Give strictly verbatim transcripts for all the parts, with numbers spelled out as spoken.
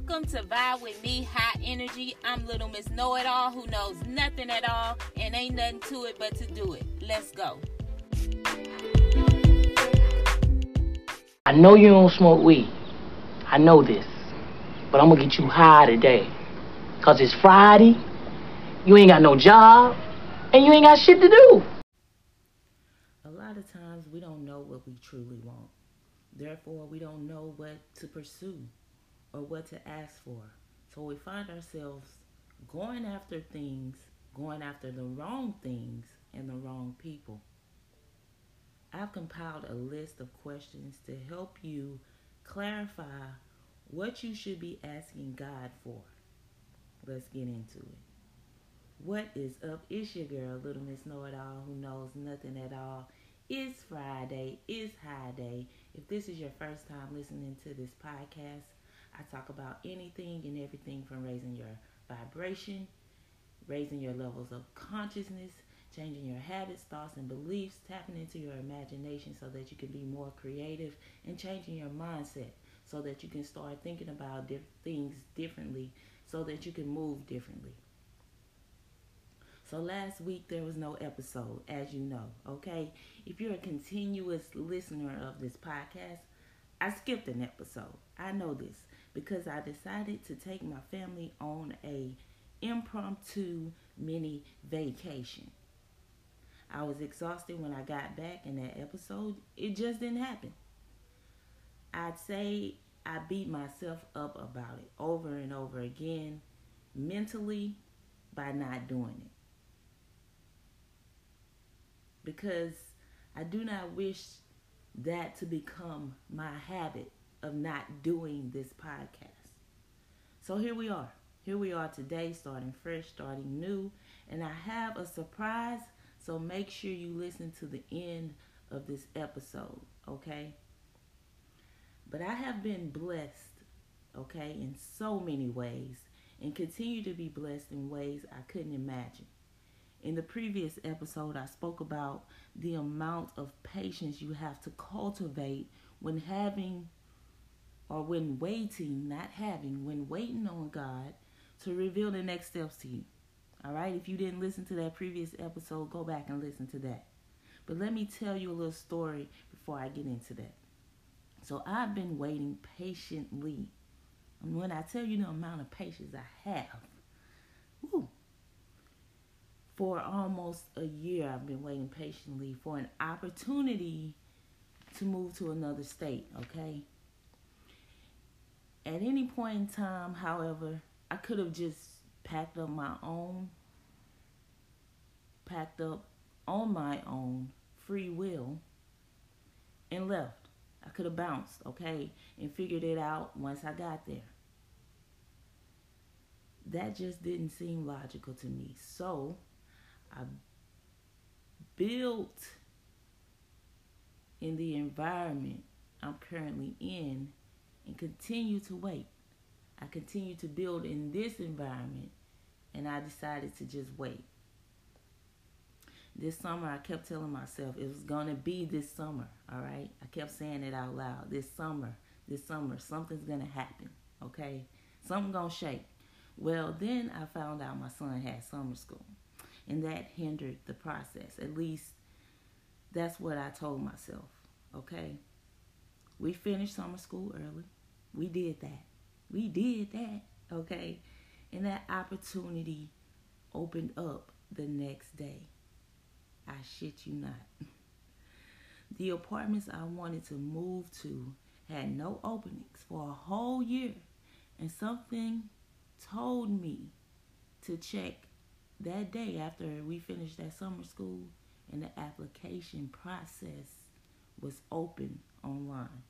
Welcome to Vibe With Me, High Energy. I'm Little Miss Know-It-All who knows nothing at all and ain't nothing to it but to do it. Let's go. I know you don't smoke weed. I know this. But I'm gonna get you high today. Cause it's Friday, you ain't got no job, and you ain't got shit to do. A lot of times we don't know what we truly want. Therefore, we don't know what to pursue or what to ask for. So we find ourselves going after things, going after the wrong things and the wrong people. I've compiled a list of questions to help you clarify what you should be asking God for. Let's get into it. What is up? It's your girl, Little Miss Know-It-All, who knows nothing at all. It's Friday. It's High Day. If this is your first time listening to this podcast, I talk about anything and everything from raising your vibration, raising your levels of consciousness, changing your habits, thoughts, and beliefs, tapping into your imagination so that you can be more creative, and changing your mindset so that you can start thinking about diff- things differently so that you can move differently. So last week there was no episode, as you know, okay? If you're a continuous listener of this podcast, I skipped an episode. I know this because I decided to take my family on a impromptu mini vacation. I was exhausted when I got back in that episode. It just didn't happen. I'd say I beat myself up about it over and over again mentally by not doing it. Because I do not wish that to become my habit of not doing this podcast. So here we are. Here we are today, starting fresh, starting new. And I have a surprise, so make sure you listen to the end of this episode, okay? But I have been blessed, okay, in so many ways, and continue to be blessed in ways I couldn't imagine. In the previous episode, I spoke about the amount of patience you have to cultivate when having, or when waiting, not having, when waiting on God to reveal the next steps to you. All right? If you didn't listen to that previous episode, go back and listen to that. But let me tell you a little story before I get into that. So I've been waiting patiently. And when I tell you the amount of patience I have, woo, for almost a year, I've been waiting patiently for an opportunity to move to another state, okay? At any point in time, however, I could have just packed up my own, packed up on my own free will and left. I could have bounced, okay, and figured it out once I got there. That just didn't seem logical to me. So I built in the environment I'm currently in and continue to wait. I continue to build in this environment, and I decided to just wait. This summer, I kept telling myself it was going to be this summer, all right? I kept saying it out loud. This summer, this summer, something's going to happen, okay? Something's going to shake. Well, then I found out my son had summer school. And that hindered the process. At least that's what I told myself, okay? We finished summer school early. We did that. We did that, okay? And that opportunity opened up the next day. I shit you not. The apartments I wanted to move to had no openings for a whole year. And something told me to check that day after we finished that summer school, and the application process was open online.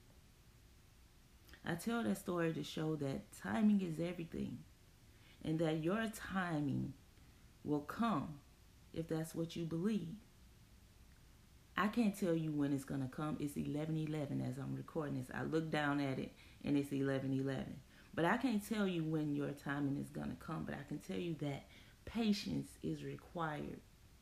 I tell that story to show that timing is everything, and that your timing will come if that's what you believe. I can't tell you when it's going to come. It's eleven eleven as I'm recording this. I look down at it and it's eleven eleven. But I can't tell you when your timing is going to come, but I can tell you that patience is required.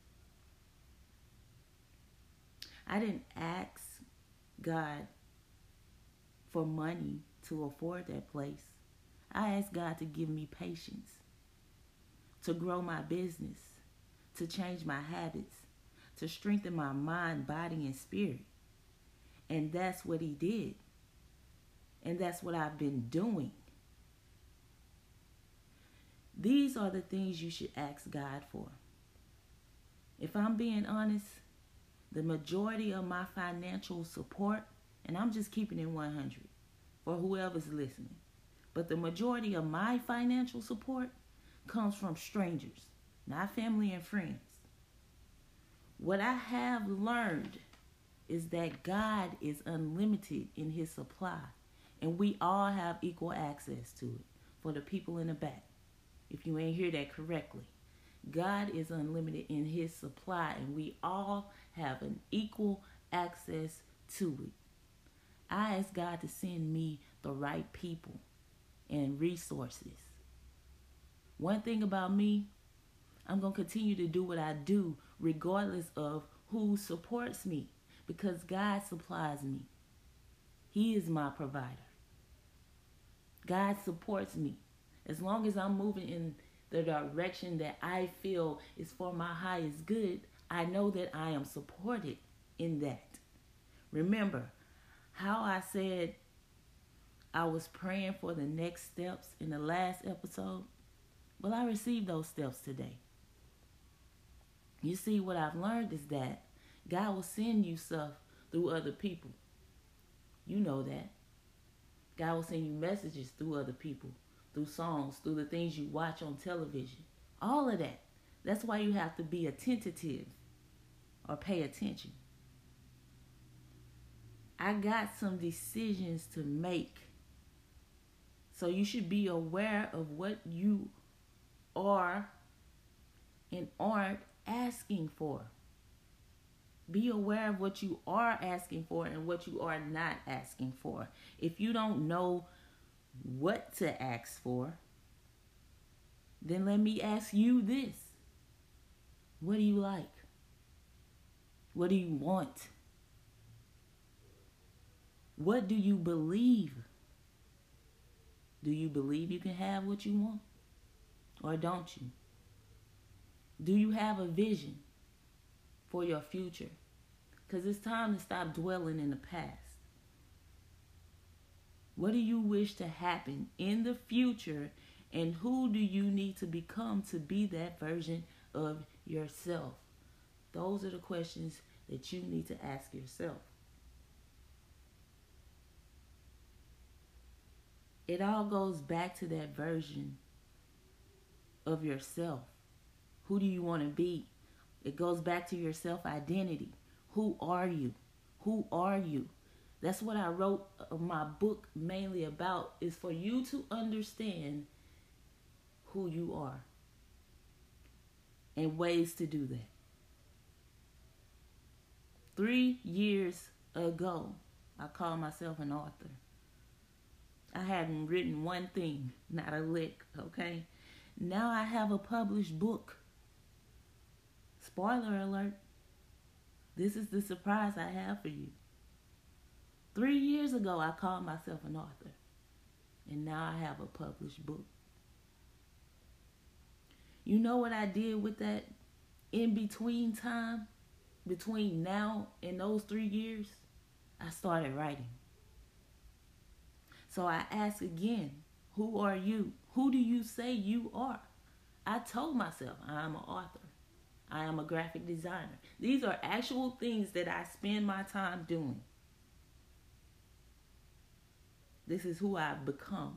I didn't ask God for money to afford that place. I ask God to give me patience, to grow my business, to change my habits, to strengthen my mind, body, and spirit. And that's what he did. And that's what I've been doing. These are the things you should ask God for. If I'm being honest, the majority of my financial support, and I'm just keeping it one hundred for whoever's listening, but the majority of my financial support comes from strangers, not family and friends. What I have learned is that God is unlimited in his supply, and we all have equal access to it. For the people in the back, if you ain't hear that correctly, God is unlimited in his supply, and we all have an equal access to it. I ask God to send me the right people and resources. One thing about me, I'm going to continue to do what I do regardless of who supports me, because God supplies me. He is my provider. God supports me. As long as I'm moving in the direction that I feel is for my highest good, I know that I am supported in that. Remember how I said I was praying for the next steps in the last episode? Well, I received those steps today. You see, what I've learned is that God will send you stuff through other people. You know that. God will send you messages through other people, through songs, through the things you watch on television. All of that. That's why you have to be attentive or pay attention. I got some decisions to make. So you should be aware of what you are and aren't asking for. Be aware of what you are asking for and what you are not asking for. If you don't know what to ask for, then let me ask you this. What do you like? What do you want? What do you believe? Do you believe you can have what you want? Or don't you? Do you have a vision for your future? Because it's time to stop dwelling in the past. What do you wish to happen in the future, and who do you need to become to be that version of yourself? Those are the questions that you need to ask yourself. It all goes back to that version of yourself. Who do you want to be? It goes back to your self-identity. Who are you? Who are you? That's what I wrote my book mainly about, is for you to understand who you are and ways to do that. Three years ago, I called myself an author. I hadn't written one thing, not a lick, okay? Now I have a published book. Spoiler alert. This is the surprise I have for you. Three years ago, I called myself an author. And now I have a published book. You know what I did with that in-between time? Between now and those three years? I started writing. So I ask again, who are you? Who do you say you are? I told myself I am an author. I am a graphic designer. These are actual things that I spend my time doing. This is who I've become.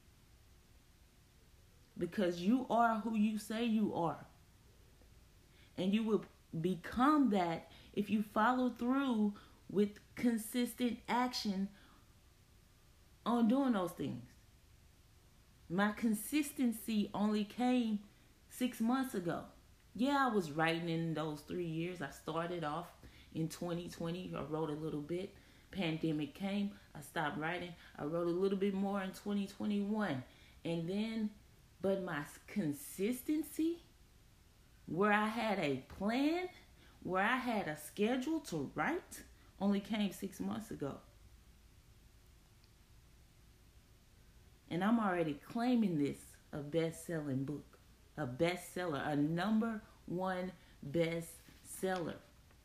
Because you are who you say you are. And you will become that if you follow through with consistent action on doing those things. My consistency only came six months ago. Yeah, I was writing in those three years. I started off in twenty twenty. I wrote a little bit. Pandemic came. I stopped writing. I wrote a little bit more in twenty twenty-one. And then, but my consistency, where I had a plan, where I had a schedule to write, only came six months ago. And I'm already claiming this a best-selling book, a bestseller, a number one bestseller.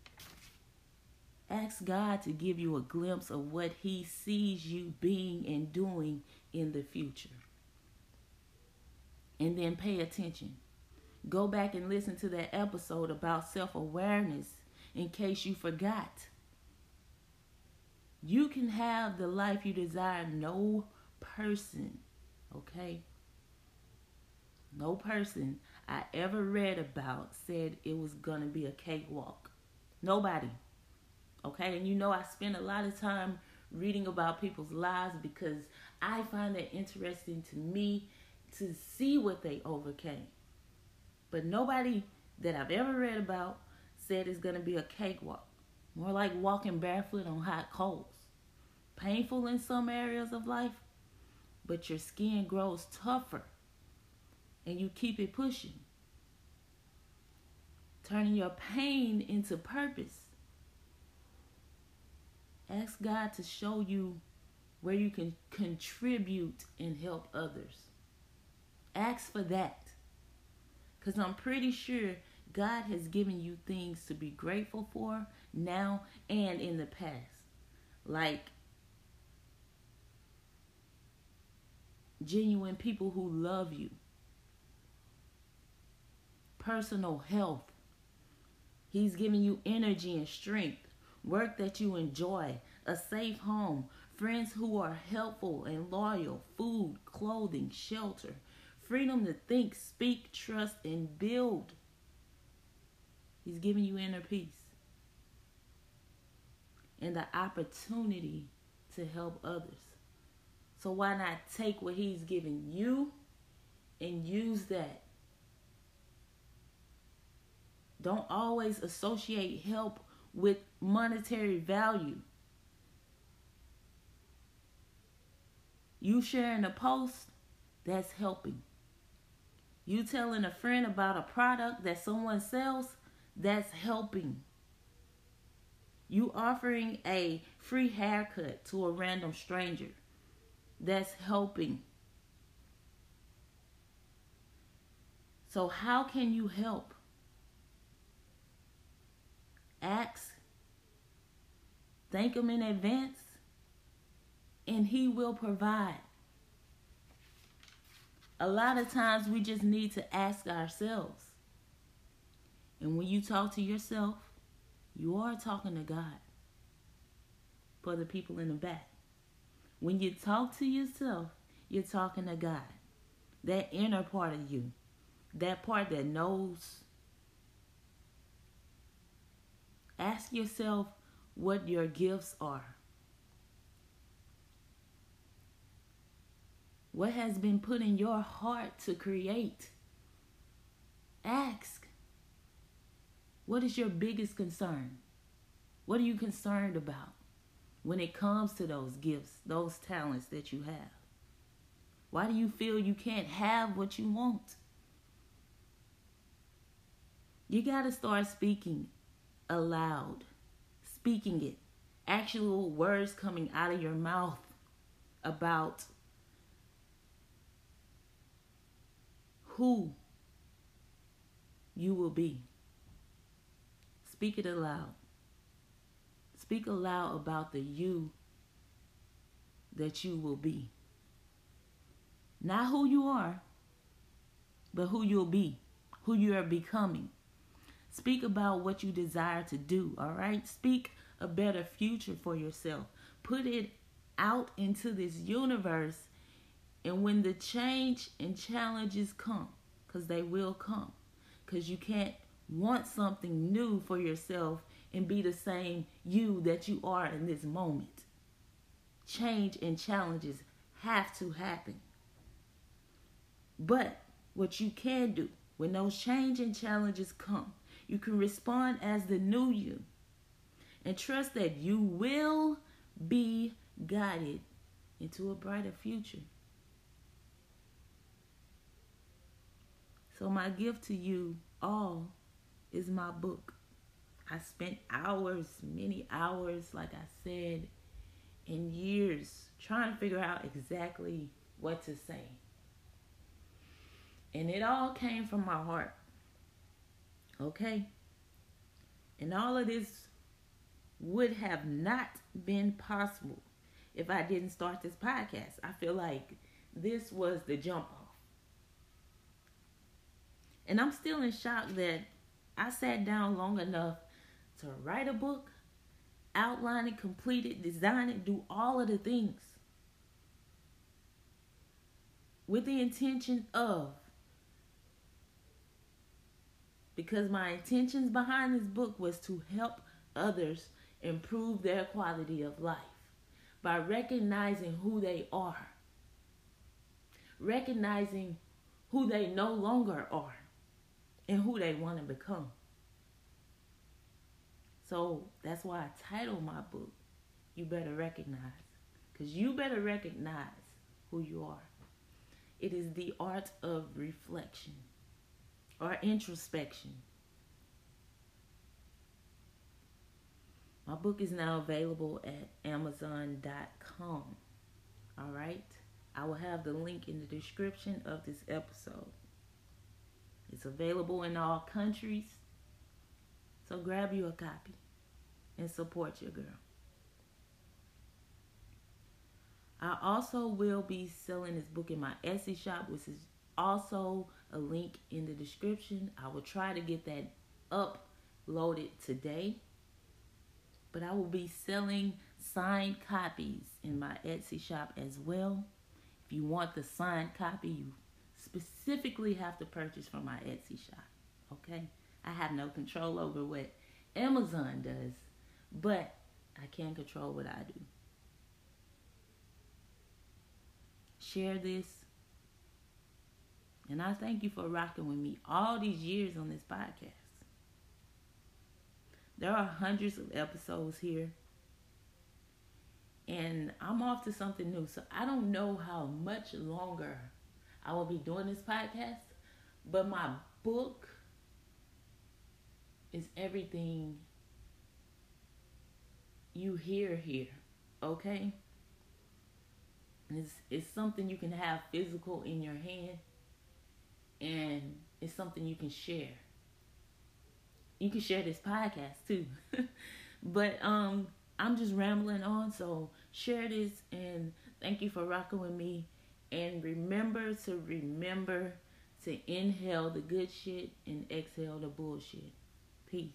Ask God to give you a glimpse of what he sees you being and doing in the future. And then pay attention. Go back and listen to that episode about self-awareness in case you forgot. You can have the life you desire. No person, okay? No person I ever read about said it was going to be a cakewalk. Nobody. Okay? And you know I spend a lot of time reading about people's lives because I find it interesting to me to see what they overcame. But nobody that I've ever read about said it's going to be a cakewalk. More like walking barefoot on hot coals. Painful in some areas of life, but your skin grows tougher and you keep it pushing. Turning your pain into purpose. Ask God to show you where you can contribute and help others. Ask for that. Because I'm pretty sure God has given you things to be grateful for now and in the past. Like genuine people who love you. Personal health. He's giving you energy and strength. Work that you enjoy. A safe home. Friends who are helpful and loyal. Food, clothing, shelter. Freedom to think, speak, trust, and build. He's giving you inner peace. And the opportunity to help others. So why not take what he's given you and use that? Don't always associate help with monetary value. You sharing a post, that's helping. You telling a friend about a product that someone sells, that's helping. You offering a free haircut to a random stranger, that's helping. So how can you help? Ask, thank him in advance, and he will provide. A lot of times we just need to ask ourselves. And when you talk to yourself, you are talking to God. For the people in the back. When you talk to yourself, you're talking to God. That inner part of you. That part that knows. Ask yourself what your gifts are. What has been put in your heart to create? Ask. What is your biggest concern? What are you concerned about when it comes to those gifts, those talents that you have? Why do you feel you can't have what you want? You got to start speaking aloud. Speaking it. Actual words coming out of your mouth about who you will be. Speak it aloud. Speak aloud about the you that you will be. Not who you are, but who you'll be, who you are becoming. Speak about what you desire to do, all right? Speak a better future for yourself. Put it out into this universe, and when the change and challenges come, because they will come, because you can't want something new for yourself and be the same you that you are in this moment. Change and challenges have to happen. But what you can do when those change and challenges come, you can respond as the new you and trust that you will be guided into a brighter future. So my gift to you all is my book. I spent hours, many hours, like I said, and years trying to figure out exactly what to say. And it all came from my heart. Okay? And all of this would have not been possible if I didn't start this podcast. I feel like this was the jump off. And I'm still in shock that I sat down long enough to write a book, outline it, complete it, design it, do all of the things with the intention of, because my intentions behind this book was to help others improve their quality of life by recognizing who they are, recognizing who they no longer are, and who they want to become. So that's why I titled my book, You Better Recognize. Because you better recognize who you are. It is the art of reflection or introspection. My book is now available at amazon dot com. All right? I will have the link in the description of this episode. It's available in all countries. So grab you a copy and support your girl. I also will be selling this book in my Etsy shop, which is also a link in the description. I will try to get that uploaded today. But I will be selling signed copies in my Etsy shop as well. If you want the signed copy, you specifically have to purchase from my Etsy shop. Okay? I have no control over what Amazon does, but I can control what I do. Share this. And I thank you for rocking with me all these years on this podcast. There are hundreds of episodes here. And I'm off to something new. So I don't know how much longer I will be doing this podcast. But my book is everything you hear here. Okay? It's, it's something you can have physical in your hand. And it's something you can share. You can share this podcast too. But um, I'm just rambling on. So share this and thank you for rocking with me. And remember to remember to inhale the good shit and exhale the bullshit. Peace.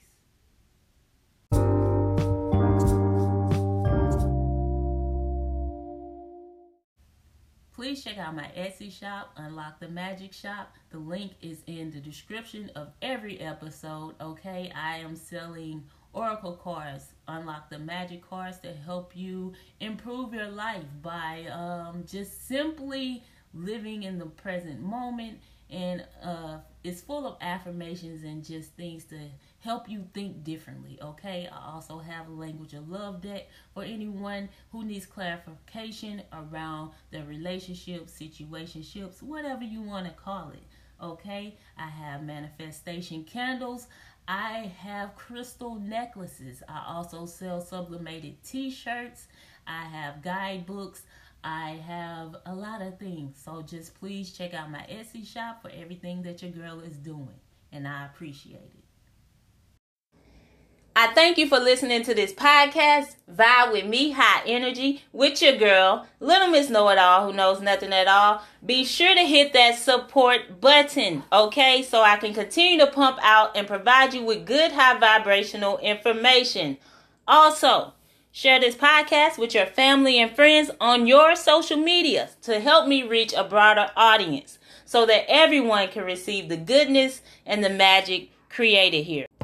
Please check out my Etsy shop, Unlock the Magic Shop. The link is in the description of every episode, okay? I am selling Oracle cards, Unlock the Magic cards to help you improve your life by um, just simply living in the present moment. And uh, it's full of affirmations and just things to help you think differently, okay? I also have a language of love deck for anyone who needs clarification around their relationships, situationships, whatever you want to call it, okay? I have manifestation candles. I have crystal necklaces. I also sell sublimated t-shirts. I have guidebooks. I have a lot of things. So just please check out my Etsy shop for everything that your girl is doing. And I appreciate it. I thank you for listening to this podcast, Vibe with Me, High Energy, with your girl, Little Miss Know-It-All, who knows nothing at all. Be sure to hit that support button, okay, so I can continue to pump out and provide you with good high vibrational information. Also, share this podcast with your family and friends on your social media to help me reach a broader audience so that everyone can receive the goodness and the magic created here.